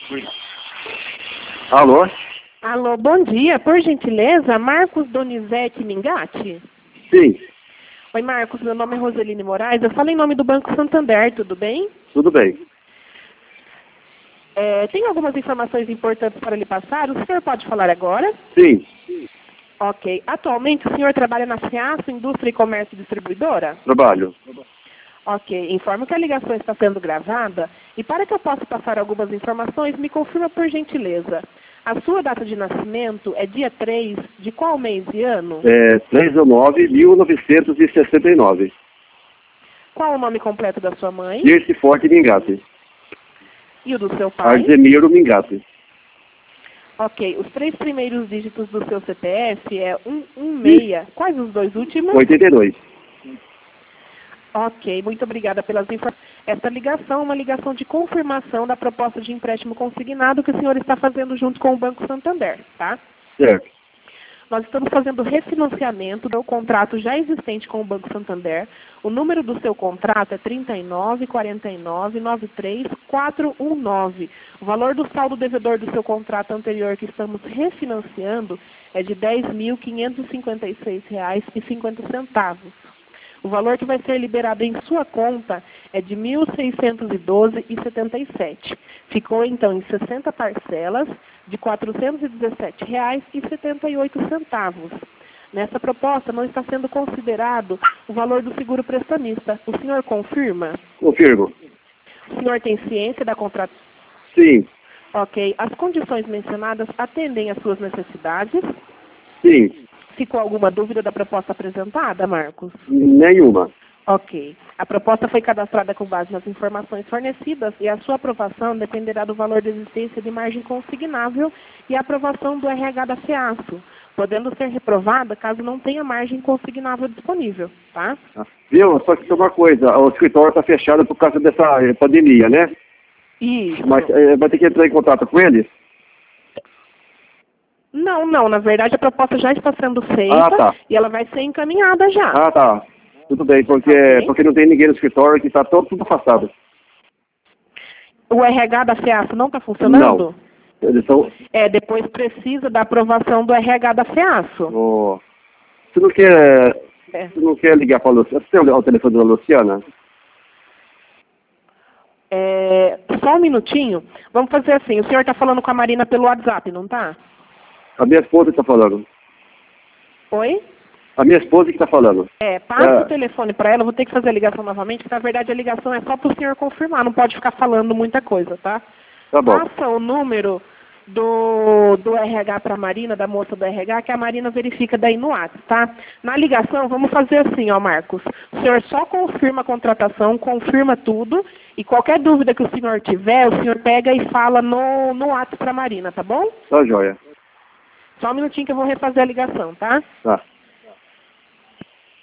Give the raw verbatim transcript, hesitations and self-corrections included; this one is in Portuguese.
Alô? Alô, bom dia. Por gentileza, Marcos Donizete Mingatti? Sim, Oi, Marcos. Meu nome é Roseline Moraes. Eu falo em nome do Banco Santander, tudo bem? tudo bem. É, tem algumas informações importantes para lhe passar. O senhor pode falar agora? Sim, Ok. Atualmente, o senhor trabalha na FEASO, Indústria e Comércio Distribuidora? trabalho. Ok. Informo que a ligação está sendo gravada e para que eu possa passar algumas informações, me confirma por gentileza. A sua data de nascimento é dia três de qual mês e ano? É três de nove de mil novecentos e sessenta e nove. Qual o nome completo da sua mãe? Dirce Forte Mingatti. E o do seu pai? Argemiro Mingatti. Ok. Os três primeiros dígitos do seu C P F é um um seis. Quais os dois últimos? oitenta e dois. Ok. Muito obrigada pelas informações. Essa ligação é uma ligação de confirmação da proposta de empréstimo consignado que o senhor está fazendo junto com o Banco Santander, tá? Certo. Nós estamos fazendo refinanciamento do contrato já existente com o Banco Santander. O número do seu contrato é trinta e nove, quarenta e nove, noventa e três, quatrocentos e dezenove. O valor do saldo devedor do seu contrato anterior que estamos refinanciando é de dez mil quinhentos e cinquenta e seis reais e cinquenta centavos. O valor que vai ser liberado em sua conta é de mil seiscentos e doze reais e setenta e sete centavos. Ficou, então, em sessenta parcelas de quatrocentos e dezessete reais e setenta e oito centavos. Nessa proposta não está sendo considerado o valor do seguro prestamista. O senhor confirma? Confirmo. O senhor tem ciência da contratação? Sim, Ok. As condições mencionadas atendem às suas necessidades? sim. Ficou alguma dúvida da proposta apresentada, Marcos? Nenhuma. Ok. A proposta foi cadastrada com base nas informações fornecidas e a sua aprovação dependerá do valor de existência de margem consignável e a aprovação do R H da FEASO, podendo ser reprovada caso não tenha margem consignável disponível, tá? Viu? Só que tem uma coisa, o escritório está fechado por causa dessa eh, pandemia, né? Isso. Mas eh, vai ter que entrar em contato com eles? Não, não. Na verdade, a proposta já está sendo feita Ah, tá. e ela vai ser encaminhada já. Ah, tá. Tudo bem, porque, Ok. porque não tem ninguém no escritório que está todo tudo afastado. O R H da FEASO não está funcionando? Não. Eles estão... É, depois precisa da aprovação do R H da FEASO. Oh. Você não quer... É. Você não quer ligar para a Luciana? Você tem o telefone da Luciana? É, só um minutinho. Vamos fazer assim. O senhor está falando com a Marina pelo WhatsApp, não tá? A minha esposa que está falando. Oi? A minha esposa que está falando. É, passa É. o telefone para ela. Eu vou ter que fazer a ligação novamente, porque na verdade a ligação é só para o senhor confirmar. Não pode ficar falando muita coisa, tá? Tá bom. Passa o número do, do R H para a Marina, da moça do R H, que a Marina verifica daí no WhatsApp, tá? Na ligação, vamos fazer assim, ó, Marcos. O senhor só confirma a contratação, confirma tudo, e qualquer dúvida que o senhor tiver, o senhor pega e fala no, no WhatsApp para a Marina, tá bom? Tá joia. Só um minutinho que eu vou refazer a ligação, tá? Tá.